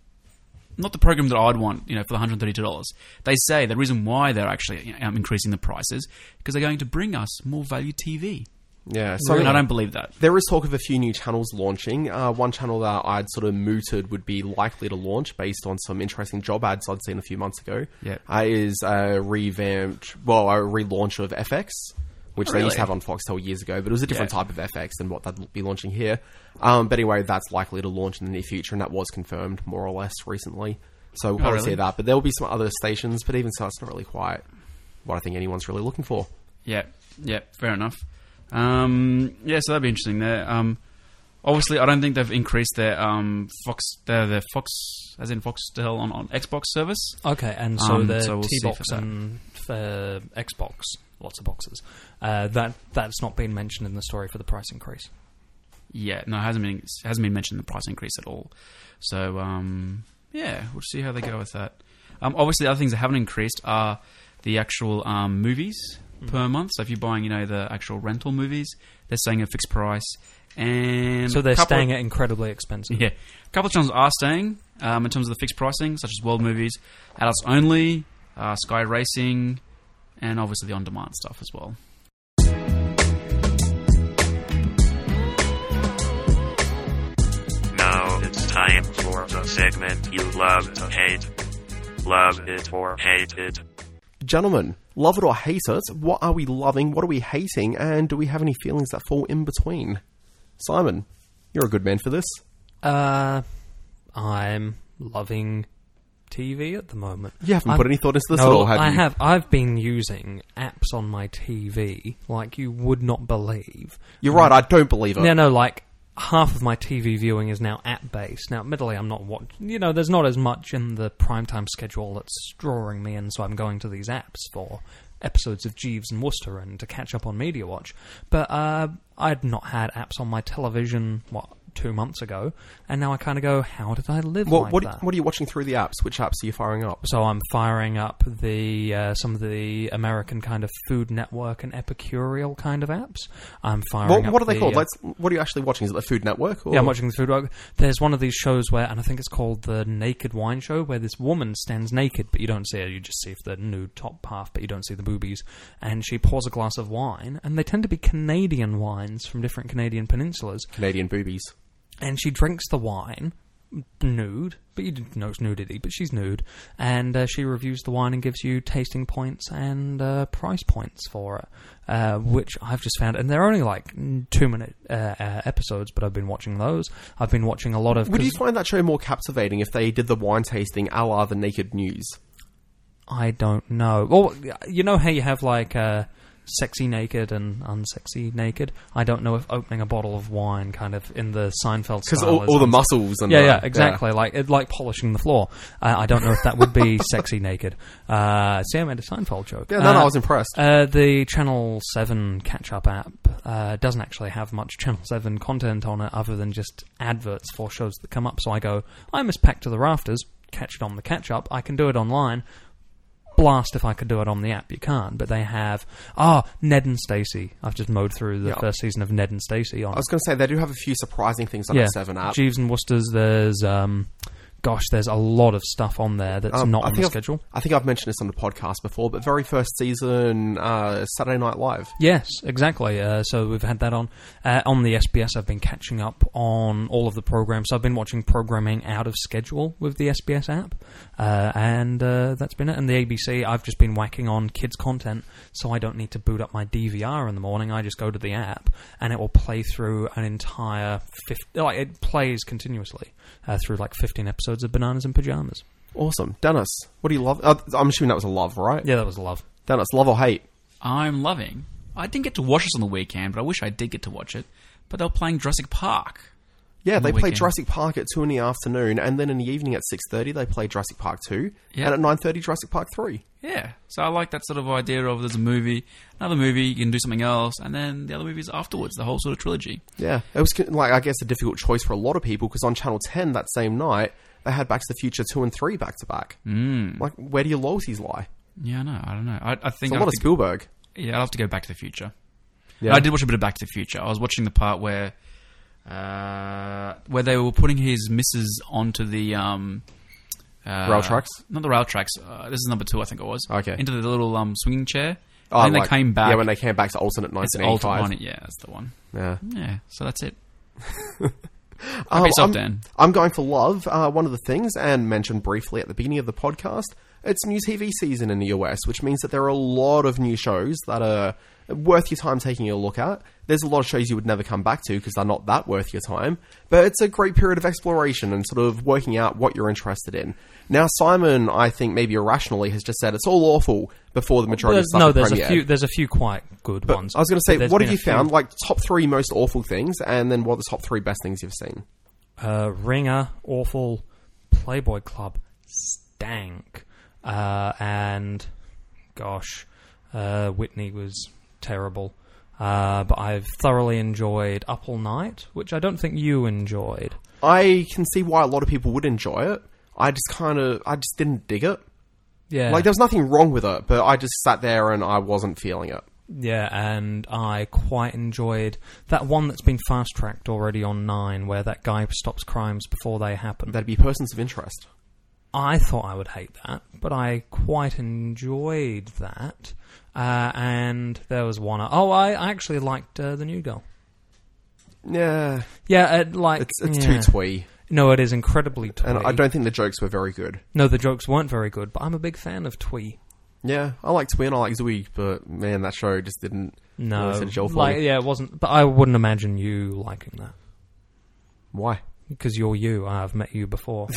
not the program that I'd want, you know, for the one hundred thirty-two dollars. They say the reason why they're actually um, increasing the prices because they're going to bring us more value T V. Yeah, so And I don't believe that. there is talk of a few new channels launching. Uh, one channel that I'd sort of mooted would be likely to launch based on some interesting job ads I'd seen a few months ago. Yeah. Uh, is a revamped, well, a relaunch of F X, which Oh, they used to really? have on Foxtel years ago, but it was a different Yeah. type of F X than what they'd be launching here. Um, but anyway, that's likely to launch in the near future, and that was confirmed more or less recently. So we'll probably really? see that. But there will be some other stations, but even so, it's not really quite what I think anyone's really looking for. Yeah, yeah, fair enough. Um, yeah, so that'd be interesting there. Um, obviously, I don't think they've increased their um, Fox, their, their Fox, as in Foxtel on, on Xbox service. Okay, and so Um, the so we'll see T-Box for that. and uh, Xbox, lots of boxes, uh, that that's not been mentioned in the story for the price increase. Yeah, no, it hasn't been it hasn't been mentioned the price increase at all. So um, yeah, we'll see how they go with that. Um, obviously, the other things that haven't increased are the actual um, movies Mm. per month. So if you're buying, you know, the actual rental movies, they're staying at a fixed price. And So they're a couple staying of, at incredibly expensive. yeah, a couple of channels are staying um, in terms of the fixed pricing, such as World Movies, Adults Only, uh, Sky Racing, and obviously the on-demand stuff as well. Now it's time for the segment you love to hate. Love it or hate it. Gentlemen, love it or hate it, what are we loving, what are we hating, and do we have any feelings that fall in between? Simon, You're a good man for this. Uh, I'm loving T V at the moment. You haven't I've, put any thought into this no, at all, have I you? have. I've been using apps on my T V like you would not believe. You're right, I don't believe it. No, no, like half of my T V viewing is now app-based. Now, admittedly, I'm not watching... You know, there's not as much in the primetime schedule that's drawing me in, so I'm going to these apps for episodes of Jeeves and Wooster and to catch up on Media Watch. But uh, I'd not had apps on my television, what, two months ago, and now I kind of go, how did I live Well, like what, that? what are you watching through the apps? Which apps are you firing up? So I'm firing up the uh, some of the American kind of Food Network and Epicurial kind of apps. I'm firing What, up what are they the, called? uh, Let's, what are you actually watching? Is it the Food Network? Or? Yeah, I'm watching the Food Network. There's one of these shows where, and I think it's called the Naked Wine Show, where this woman stands naked, but you don't see her. You just see the nude top half, but you don't see the boobies. And she pours a glass of wine, and they tend to be Canadian wines from different Canadian peninsulas. Canadian boobies. And she drinks the wine, nude, but you didn't know it's nudity, but she's nude, and uh, she reviews the wine and gives you tasting points and uh, price points for it, uh, which I've just found, and they're only like two-minute uh, uh, episodes, but I've been watching those. I've been watching a lot of... Would you find that show more captivating if they did the wine tasting a la the Naked News? I don't know. Well, you know how you have like... Uh, sexy naked and unsexy naked. I don't know if opening a bottle of wine kind of in the Seinfeld style... Because all, all the muscles and... Yeah, the, yeah, exactly. Yeah. Like it, like polishing the floor. Uh, I don't know if that would be sexy naked. Uh, see, I made a Seinfeld joke. Yeah, no, uh, no, I was impressed. Uh, the Channel seven catch-up app uh, doesn't actually have much Channel seven content on it other than just adverts for shows that come up. So I go, I miss Packed to the Rafters, catch it on the catch-up. I can do it online. Blast if I could do it on the app. You can't, but they have... Ah, oh, Ned and Stacey. I've just mowed through the yep. first season of Ned and Stacey on I was going to say, they do have a few surprising things on yeah. the seven app. Jeeves and Wooster's, there's... Um, gosh, there's a lot of stuff on there that's um, not I on think the I've, schedule. I think I've mentioned this on the podcast before, but very first season, uh, Saturday Night Live. Yes, exactly. Uh, so we've had that on. Uh, on the S B S, I've been catching up on all of the programs. So I've been watching programming out of schedule with the S B S app, uh, and uh, that's been it. And the A B C, I've just been whacking on kids' content, so I don't need to boot up my D V R in the morning. I just go to the app, and it will play through an entire... fifty, like, it plays continuously uh, through like fifteen episodes of Bananas in Pyjamas. Awesome. Dennis, what do you love? Uh, I'm assuming that was a love, right? Yeah, that was love. Dennis, love or hate? I'm loving. I didn't get to watch this on the weekend, but I wish I did get to watch it. But they were playing Jurassic Park. Yeah, on they the play weekend. Jurassic Park at two in the afternoon, and then in the evening at six thirty they play Jurassic Park two, Yeah. and at nine thirty Jurassic Park three. Yeah, so I like that sort of idea of there's a movie, another movie, you can do something else, and then the other movies afterwards, the whole sort of trilogy. Yeah, it was like I guess a difficult choice for a lot of people because on Channel ten that same night they had Back to the Future two and three back to back. Mm. Like, where do your loyalties lie? Yeah, I know, I don't know. I, I think It's a I'd lot have of to, Spielberg. yeah, I'll have to go Back to the Future. Yeah, I did watch a bit of Back to the Future. I was watching the part where uh, where they were putting his missus onto the um, uh, Rail tracks? not the rail tracks. Uh, this is number two, I think it was. Okay. Into the little um, swinging chair. Oh, and then like- they came back. Yeah, when they came back to alternate it's the nineteen ultimate eighty-five. one. Yeah, that's the one. Yeah. Yeah, so that's it. Um, yourself, I'm, Dan. I'm going for love. Uh, one of the things, and mentioned briefly at the beginning of the podcast, it's new T V season in the U S, which means that there are a lot of new shows that are worth your time taking a look at. There's a lot of shows you would never come back to because they're not that worth your time, but it's a great period of exploration and sort of working out what you're interested in. Now, Simon, I think maybe irrationally, has just said it's all awful before the majority There's, of stuff no, had there's a premiered. few. There's a few quite good But ones. I was going to But say, there's what have been you a few. found? Like, top three most awful things, and then what are the top three best things you've seen? Uh, Ringer, awful. Playboy Club, stank. Uh, and, gosh, uh, Whitney was terrible. Uh, but I've thoroughly enjoyed Up All Night, which I don't think you enjoyed. I can see why a lot of people would enjoy it. I just kind of, I just didn't dig it. Yeah. Like, there was nothing wrong with it, but I just sat there and I wasn't feeling it. Yeah, and I quite enjoyed that one that's been fast-tracked already on Nine, where that guy stops crimes before they happen. That'd be persons of interest. I thought I would hate that, but I quite enjoyed that. Uh, and there was one... Oh, I actually liked uh, The New Girl. Yeah, Yeah, uh, like... it's it's yeah. too twee. No, it is incredibly twee. And I don't think the jokes were very good. No, the jokes weren't very good, but I'm a big fan of twee. Yeah, I like Twee and I like Zooey, but man, that show just didn't No, really set a gel for like, me. yeah, it wasn't... But I wouldn't imagine you liking that. Why? Because you're you. I've met you before.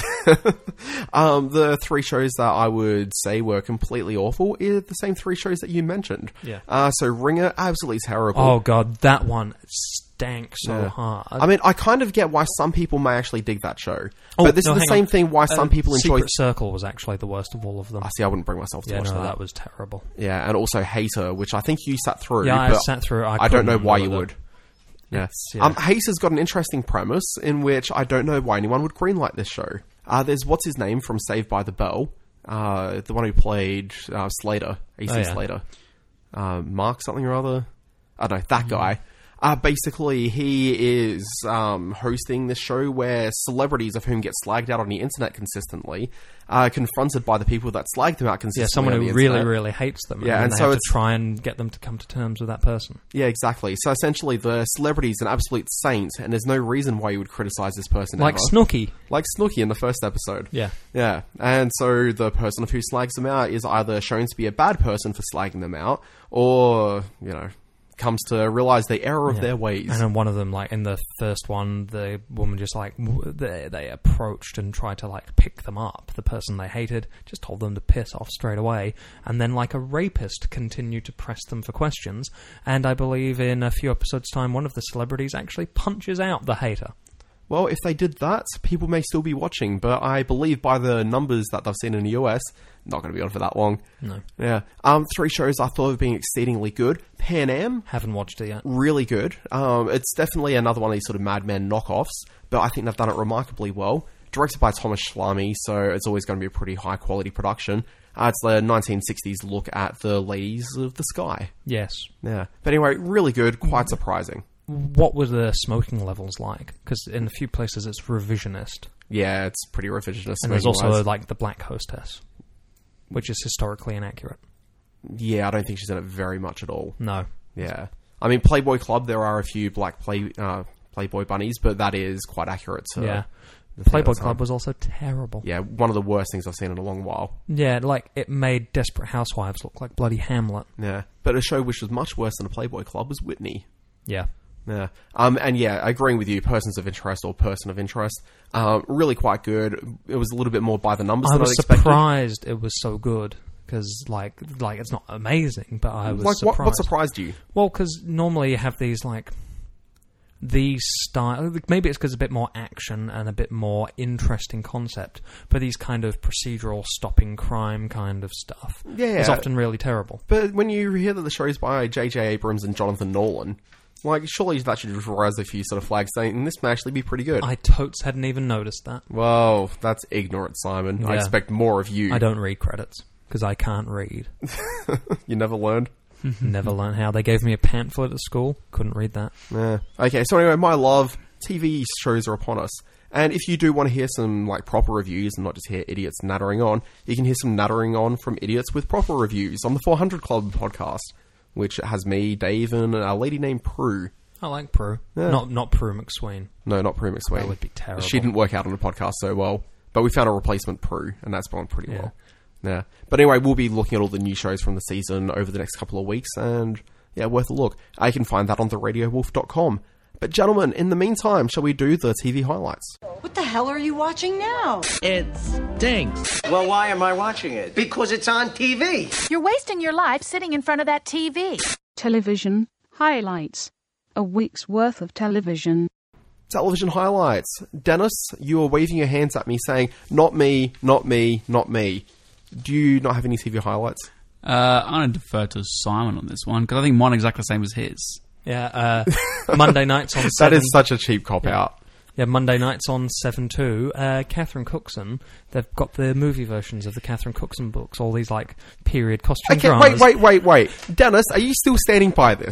Um, the three shows that I would say were completely awful are the same three shows that you mentioned. Yeah. Uh, so Ringer, absolutely terrible. Oh, God, that one stank so Yeah. hard. I mean, I kind of get why some people may actually dig that show. Oh, but this no, is the hang same on. thing why some Uh, people enjoy... Secret Circle was actually the worst of all of them. I see, I wouldn't bring myself to Yeah, watch no, that. that was terrible. Yeah, and also Hater, which I think you sat through. Yeah, I but sat through it. I I don't know couldn't why do you it. would. Yeah. It's- yeah. Um, Hater's got an interesting premise in which I don't know why anyone would greenlight this show. Uh, there's what's his name from Saved by the Bell, uh, the one who played uh, Slater, A C Oh, yeah. Slater, uh, Mark something or other. I don't know, that guy. Uh, basically, he is um, hosting this show where celebrities of whom get slagged out on the internet consistently are confronted by the people that slag them out Yeah, consistently. someone on who the really, internet. really hates them. Yeah, and, and they so have it's- to try and get them to come to terms with that person. Yeah, exactly. So essentially, the celebrity's an absolute saint, and there's no reason why you would criticize this person Like ever. Snooki. Like Snooki in the first episode. Yeah. Yeah, and so the person who slags them out is either shown to be a bad person for slagging them out, or, you know, comes to realize the error of Yeah. their ways. And then one of them, like in the first one, the woman just like w- they, they approached and tried to like pick them up. The person they hated just told them to piss off straight away, and then like a rapist continued to press them for questions. And I believe in a few episodes' time, one of the celebrities actually punches out the hater. Well, if they did that, people may still be watching, but I believe by the numbers that they've seen in the U S, not going to be on for that long. No, Yeah. Um, three shows I thought of being exceedingly good. Pan Am, haven't watched it yet. really good. Um, it's definitely another one of these sort of Mad Men knockoffs, but I think they've done it remarkably well. Directed by Thomas Schlamme, so it's always going to be a pretty high quality production. Uh, it's the nineteen sixties look at the ladies of the sky. Yes. Yeah. But anyway, really good, quite surprising. What were the smoking levels like? Because in a few places it's revisionist, Yeah, it's pretty revisionist. and there's also smoking-wise. like the black hostess, which is historically inaccurate. Yeah, I don't think she's in it very much at all. No. Yeah. I mean, Playboy Club, there are a few black play uh, Playboy bunnies, but that is quite accurate to Yeah. the thing Playboy at the Club time. was also terrible. Yeah, one of the worst things I've seen in a long while. Yeah, like it made Desperate Housewives look like bloody Hamlet. Yeah. But a show which was much worse than a Playboy Club was Whitney. Yeah. Yeah. Um, and yeah, agreeing with you, Persons of Interest or Person of Interest, um, really quite good. It was a little bit more by the numbers I than was I'd expected. surprised it was so good because, like, like it's not amazing, but I was Like, what, surprised. what surprised you? Well, because normally you have these like these style. Maybe it's because a bit more action and a bit more interesting concept, but these kind of procedural stopping crime kind of stuff Yeah. is often really terrible. But when you hear that the show's by J J Abrams and Jonathan Nolan, like, surely that should raise a few sort of flags saying this may actually be pretty good. I totes hadn't even noticed that. Whoa, that's ignorant, Simon. I Yeah. expect more of you. I don't read credits because I can't read. You never learned? Never learned how. They gave me a pamphlet at school. Couldn't read that. Yeah. Okay, so anyway, my love, T V shows are upon us. And if you do want to hear some, like, proper reviews and not just hear idiots nattering on, you can hear some nattering on from idiots with proper reviews on the four hundred Club podcast, which has me, Dave, and a lady named Prue. I like Prue. Yeah. Not not Prue McSween. No, not Prue McSween. That would be terrible. She didn't work out on the podcast so well, but we found a replacement Prue, and that's gone pretty Yeah. well. Yeah. But anyway, we'll be looking at all the new shows from the season over the next couple of weeks, and yeah, worth a look. I can find that on the radio wolf dot com. But gentlemen, in the meantime, shall we do the T V highlights? What the hell are you watching now? It stinks. Well, why am I watching it? Because it's on T V. You're wasting your life sitting in front of that T V. Television highlights. A week's worth of television. Television highlights. Dennis, you were waving your hands at me saying, not me, not me, not me. Do you not have any T V highlights? Uh, I'm going to defer to Simon on this one because I think mine exactly the same as his. Yeah, uh, Monday nights on That seven. is such a cheap cop-out. Yeah, Monday nights on seven two. Uh, Catherine Cookson. They've got the movie versions of the Catherine Cookson books. All these like period costume Okay, dramas. wait, wait, wait, wait. Dennis, are you still standing by this?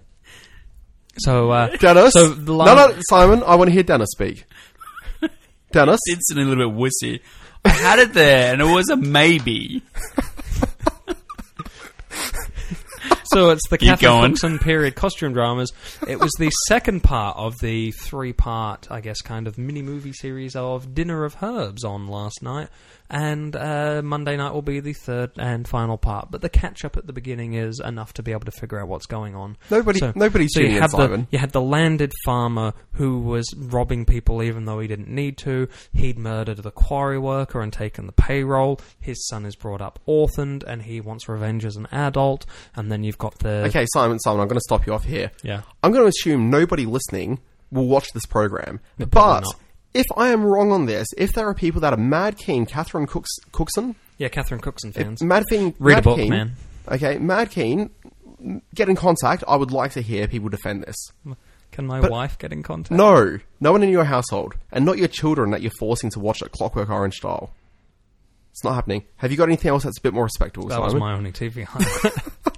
So, uh, Dennis? So the no, last- no, Simon, I want to hear Dennis speak. Dennis? Did sound a little bit wussy. I had it there, and it was a maybe. So it's the Keep Catherine going. Cookson period costume dramas. It was the second part of the three-part, I guess, kind of mini-movie series of Dinner of Herbs on last night. And uh, Monday night will be the third and final part. But the catch-up at the beginning is enough to be able to figure out what's going on. Nobody, so, nobody's so tuning you in, had Simon. the You had the landed farmer who was robbing people even though he didn't need to. He'd murdered the quarry worker and taken the payroll. His son is brought up orphaned and he wants revenge as an adult. And then you've got the... Okay, Simon, Simon, I'm going to stop you off here. Yeah. I'm going to assume nobody listening will watch this program. Yeah, but probably not. if I am wrong on this, if there are people that are mad keen, Catherine Cooks, Cookson? Yeah, Catherine Cookson fans. Mad keen, Read mad a book, keen, man. Okay, mad keen, get in contact. I would like to hear people defend this. Can my But- wife get in contact? No, no one in your household, and not your children that you're forcing to watch it Clockwork Orange style. It's not happening. Have you got anything else that's a bit more respectable, That Simon? was my only T V highlight.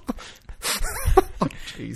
Jeez.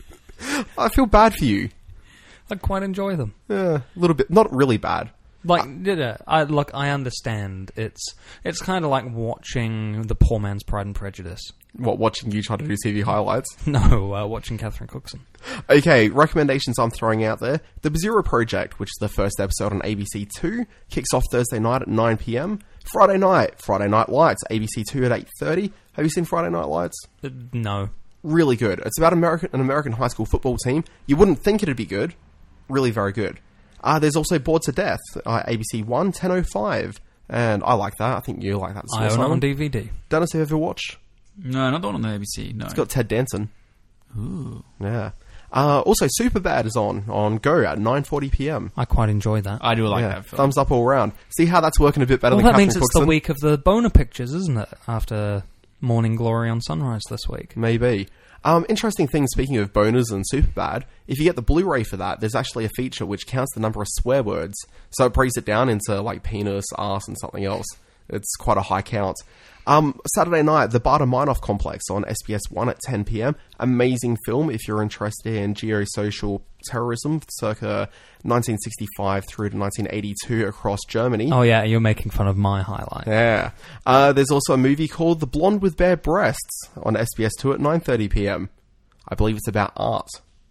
I feel bad for you. I quite enjoy them. Yeah, a little bit. Not really bad. Like, yeah, I look. I understand. It's it's kind of like watching the poor man's Pride and Prejudice. What, watching you try to do T V highlights? No, uh, watching Catherine Cookson. Okay, recommendations I'm throwing out there. The Bazura Project, which is the first episode on A B C two, kicks off Thursday night at nine p.m. Friday night, Friday Night Lights, A B C two at eight thirty. Have you seen Friday Night Lights? Uh, no. Really good. It's about American, an American high school football team. You wouldn't think it'd be good. Really very good. Uh, there's also Bored to Death, uh, A B C one, ten oh five. And I like that. I think you like that as well, I own it Simon. on D V D. Dennis, have you ever watched? No, not the one on the A B C. No. It's got Ted Danson. Ooh. Yeah. Uh, also, Superbad is on, on Go at nine forty p.m. I quite enjoy that. I do like yeah, that film. thumbs up all round. See how that's working a bit better Well, than that Catherine means it's Cookson? the week of the Boner Pictures, isn't it? After Morning Glory on Sunrise this week. Maybe. Um, interesting thing, speaking of boners and Superbad, if you get the Blu-ray for that, there's actually a feature which counts the number of swear words. So it breaks it down into, like, penis, arse, and something else. It's quite a high count. Um, Saturday night, The Baader Meinhof Complex on S B S one at ten p.m. Amazing film if you're interested in geosocial terrorism, circa nineteen sixty-five through to nineteen eighty-two across Germany. Oh yeah, you're making fun of my highlight. Yeah. Uh, there's also a movie called The Blonde with Bare Breasts on S B S two at nine thirty p.m. I believe it's about art.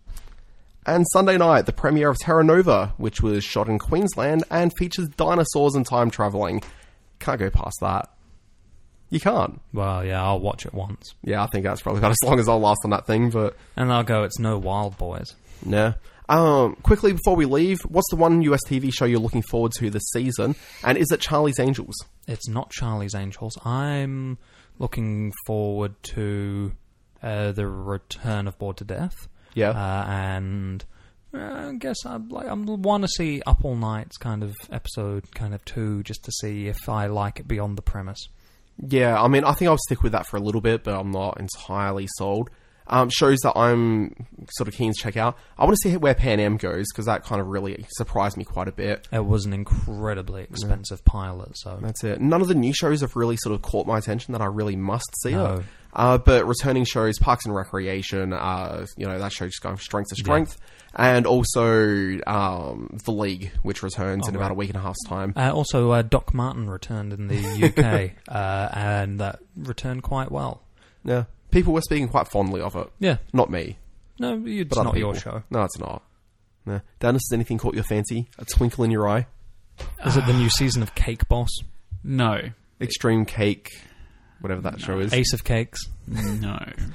And Sunday night, the premiere of Terra Nova, which was shot in Queensland and features dinosaurs and time travelling. Can't go past that. You can't. Well, yeah, I'll watch it once. Yeah, I think that's probably about as long as I'll last on that thing, but... And I'll go, it's no Wild Boys. Yeah. Um, quickly, before we leave, what's the one U S T V show you're looking forward to this season? And is it Charlie's Angels? It's not Charlie's Angels. I'm looking forward to uh, the return of Bored to Death. Yeah. Uh, and uh, I guess I like I want to see Up All Night's kind of episode, kind of two, just to see if I like it beyond the premise. Yeah, I mean, I think I'll stick with that for a little bit, but I'm not entirely sold. Um, shows that I'm sort of keen to check out. I want to see where Pan Am goes, because that kind of really surprised me quite a bit. It was an incredibly expensive yeah. pilot, so... That's it. None of the new shows have really sort of caught my attention that I really must see. No. Uh, but returning shows, Parks and Recreation, uh, you know, that show just going from strength to strength. Yeah. And also um, The League, which returns oh, in right. about a week and a half's time. Uh, also, uh, Doc Martin returned in the U K, uh, and that returned quite well. Yeah. People were speaking quite fondly of it. Yeah. Not me. No, it's but not people. your show. No, it's not. No. Dennis, has anything caught your fancy? A twinkle in your eye? Is it the new season of Cake Boss? No. Extreme Cake, whatever that no. show is. Ace of Cakes? No.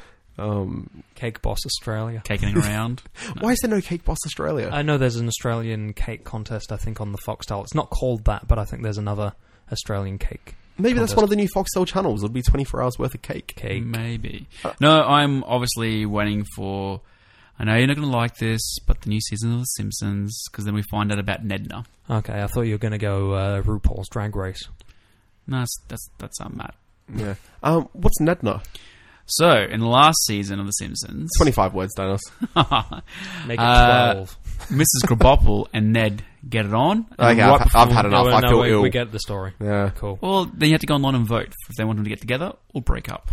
Um, Cake Boss Australia. Caking around. No. Why is there no Cake Boss Australia? I know there's an Australian cake contest, I think, on the Foxtel. It's not called that, but I think there's another Australian cake. Maybe contest. That's one of the new Foxtel channels. It'll be twenty-four hours worth of cake. Cake. Maybe. Uh, no, I'm obviously waiting for... I know you're not going to like this, but the new season of The Simpsons, because then we find out about Nedna. Okay, I thought you were going to go uh, RuPaul's Drag Race. No, that's that's, that's um, Matt. Yeah. Um, what's Nedna? So, in the last season of The Simpsons... twenty-five words, Dennis. Make it twelve. Uh, Missus Krabappel and Ned get it on. Okay, right I've, I've had enough. No, I no, feel we, ill. We get the story. Yeah. Cool. Well, then you have to go online and vote if they want them to get together or break up.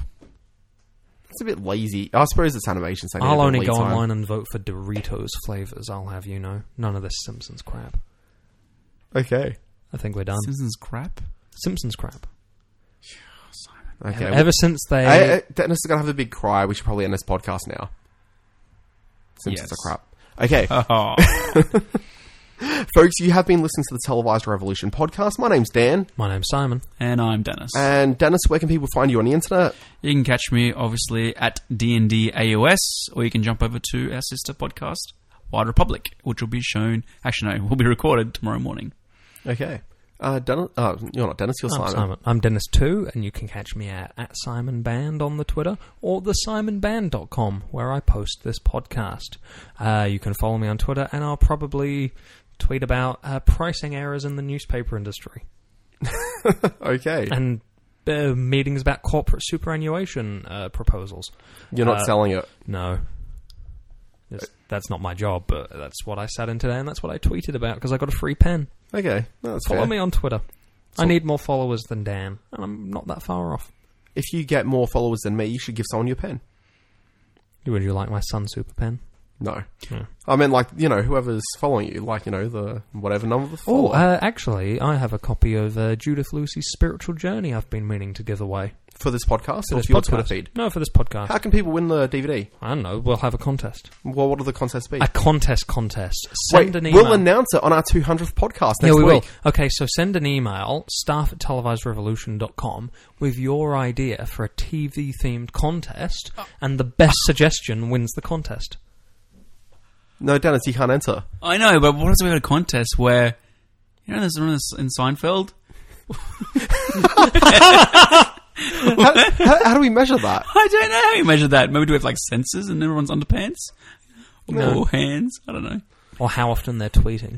It's a bit lazy. I suppose it's animation. So I'll only go time. online and vote for Doritos flavours, I'll have you know. None of this Simpsons crap. Okay. I think we're done. Simpsons crap? Simpsons crap. Okay. Ever since they... I, I, Dennis is going to have a big cry. We should probably end this podcast now. Simpsons Yes. are crap. Okay. Oh. Folks, you have been listening to the Televised Revolution podcast. My name's Dan. My name's Simon. And I'm Dennis. And Dennis, where can people find you on the internet? You can catch me, obviously, at D and D A O S, or you can jump over to our sister podcast, Wild Republic, which will be shown... Actually, no, will be recorded tomorrow morning. Okay. Uh, Dennis, uh, you're not Dennis, you're I'm Simon. Simon. I'm Dennis too, and you can catch me at, at Simon Band on the Twitter or the simon band dot com, where I post this podcast. Uh, you can follow me on Twitter, and I'll probably tweet about uh, pricing errors in the newspaper industry. Okay. And uh, meetings about corporate superannuation uh, proposals. You're not Uh, selling it. No. It's, that's not my job, but that's what I sat in today, and that's what I tweeted about, because I got a free pen. Okay. No, that's Follow fair. me on Twitter. So- I need more followers than Dan, and I'm not that far off. If you get more followers than me, you should give someone your pen. Would you like my Sun Super Pen? No. Yeah. I mean, like, you know, whoever's following you, like, you know, the whatever number of the Oh, follower. uh, actually, I have a copy of uh, Judith Lucy's Spiritual Journey I've been meaning to give away. For this podcast For or this for your podcast. Twitter feed? No, for this podcast. How can people win the D V D? I don't know. We'll have a contest. Well, what will the contests be? A contest contest. Send Wait, an email. we'll announce it on our two hundredth podcast next Yeah, we week. will. Okay, so send an email, staff at televised revolution dot com, with your idea for a T V-themed contest, and the best suggestion wins the contest. No, Dennis, you can't enter. I know, but what if we had a contest where... You know, there's one in Seinfeld? how, how, how do we measure that? I don't know how you measure that. Maybe do we have, like, sensors in everyone's underpants? Or No. hands? I don't know. Or how often they're tweeting.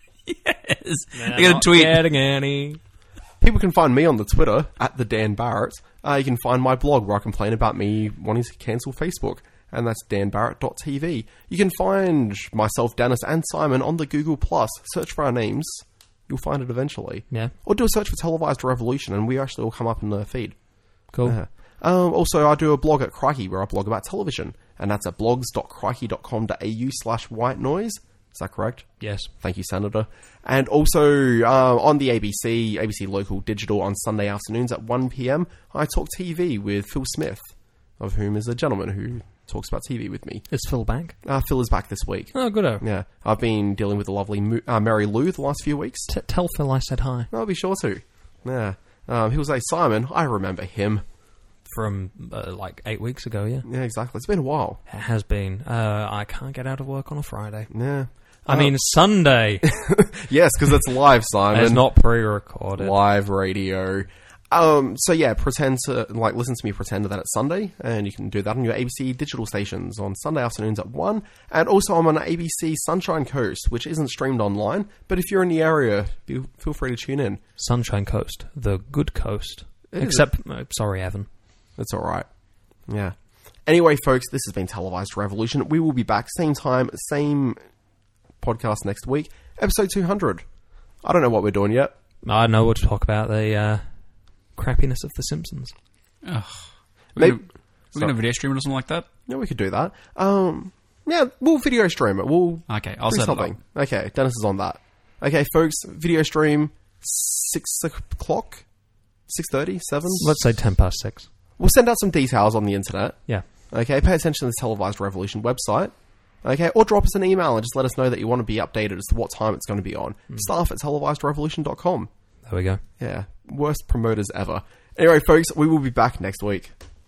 Yes. They're going to tweet... Getting any. People can find me on the Twitter, at the Dan Barrett. Uh, you can find my blog where I complain about me wanting to cancel Facebook, and that's dan barrett dot t v. You can find myself, Dennis, and Simon on the Google Plus. Search for our names. You'll find it eventually. Yeah. Or do a search for Televised Revolution, and we actually will come up in the feed. Cool. Uh, um, also, I do a blog at Crikey where I blog about television, and that's at blogs dot crikey dot com dot a u slash white noise. Is that correct? Yes. Thank you, Senator. And also uh, on the A B C, A B C Local Digital on Sunday afternoons at one p.m, I talk T V with Phil Smith, of whom is a gentleman who talks about T V with me. Is Phil back? Uh, Phil is back this week. Oh, good. Yeah, I've been dealing with the lovely Mo- uh, Mary Lou the last few weeks. T- tell Phil I said hi. I'll be sure to. Yeah. Um, he was like, Simon, I remember him. From, uh, like, eight weeks ago, yeah. Yeah, exactly. It's been a while. It has been. Uh, I can't get out of work on a Friday. Yeah. I mean, Sunday. Yes, because it's live, Simon. It's not pre-recorded. Live radio. Um, so yeah, pretend to, like, listen to me pretend that it's Sunday, and you can do that on your A B C digital stations on Sunday afternoons at one, and also I'm on A B C Sunshine Coast, which isn't streamed online, but if you're in the area, be, feel free to tune in. Sunshine Coast. The good coast. It is. Except, uh, sorry, Evan. That's alright. Yeah. Anyway, folks, this has been Televised Revolution. We will be back same time, same podcast next week, episode two hundred. I don't know what we're doing yet. I know we'll talk about the uh, crappiness of The Simpsons. Ugh. We're Maybe, going we're gonna video stream it or something like that? yeah, we could do that. Um, yeah, we'll video stream it. We'll Okay, I'll do set it something. up. Okay, Dennis is on that. Okay, folks, video stream six o'clock, six thirty, seven. Let's say ten past six. We'll send out some details on the internet. Yeah. Okay, pay attention to the Televised Revolution website. Okay, or drop us an email and just let us know that you want to be updated as to what time it's going to be on. Mm. Staff at televised revolution dot com. There we go. Yeah, worst promoters ever. Anyway, folks, we will be back next week.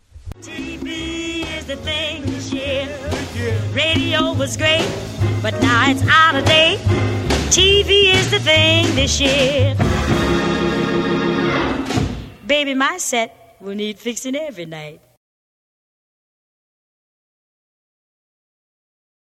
T V is the thing this year. Radio was great, but now it's out of date. T V is the thing this year. Baby, my set will need fixing every night.